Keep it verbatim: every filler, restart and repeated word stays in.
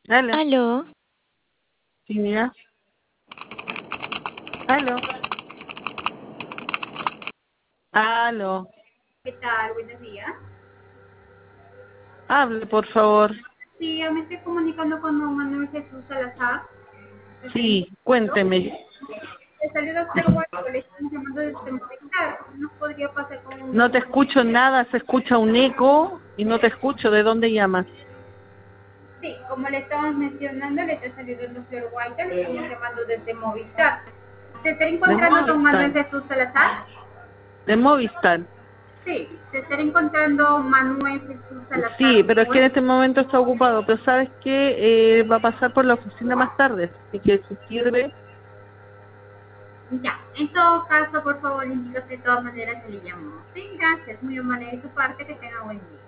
Aló. Aló. Sí, mira. Aló. Aló. ¿Qué tal? Buenos días. Hable, por favor. Sí, yo me estoy comunicando con don Manuel Jesús Salazar. Sí, cuénteme. Le salió doctor White, le están llamando desde Movistar. ¿Nos podría pasar con un No te doctor? escucho nada, se escucha un eco y no te escucho. ¿De dónde llamas? Sí, como le estamos mencionando, le está saliendo el doctor White, le estamos llamando desde Movistar. ¿Se está De encontrando don Manuel Movistar. Jesús Salazar? De Movistar. Sí, se está encontrando Manuel Jesús Sí, Salazar pero es que en hoy. este momento está ocupado. Pero ¿sabes qué? Eh, va a pasar por la oficina más tarde. Así que si sirve. Ya, en todo caso, por favor, indíquese de todas maneras que le llamó. Sí, gracias, muy amable de su parte, que tenga buen día.